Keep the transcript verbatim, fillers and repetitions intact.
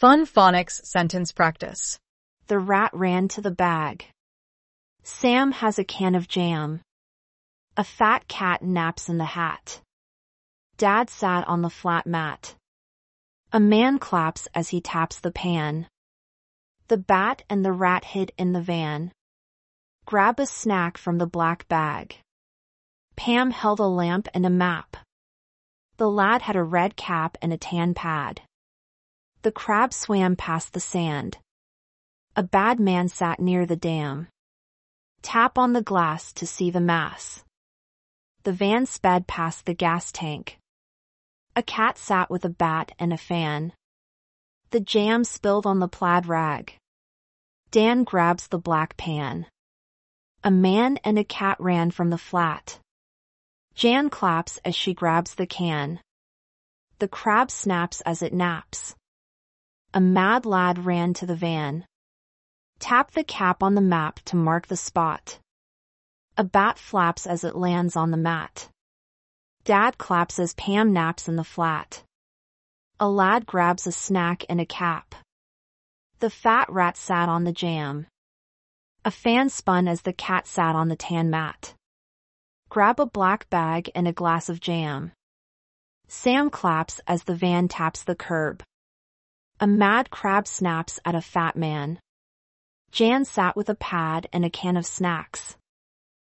Fun phonics sentence practice. The rat ran to the bag. Sam has a can of jam. A fat cat naps in the hat. Dad sat on the flat mat. A man claps as he taps the pan. The bat and the rat hid in the van. Grab a snack from the black bag. Pam held a lamp and a map. The lad had a red cap and a tan pad. The crab swam past the sand. A bad man sat near the dam. Tap on the glass to see the mass. The van sped past the gas tank. A cat sat with a bat and a fan. The jam spilled on the plaid rag. Dan grabs the black pan. A man and a cat ran from the flat. Jan claps as she grabs the can. The crab snaps as it naps. A mad lad ran to the van. Tap the cap on the map to mark the spot. A bat flaps as it lands on the mat. Dad claps as Pam naps in the flat. A lad grabs a snack and a cap. The fat rat sat on the jam. A fan spun as the cat sat on the tan mat. Grab a black bag and a glass of jam. Sam claps as the van taps the curb. A mad crab snaps at a fat man. Jan sat with a pad and a can of snacks.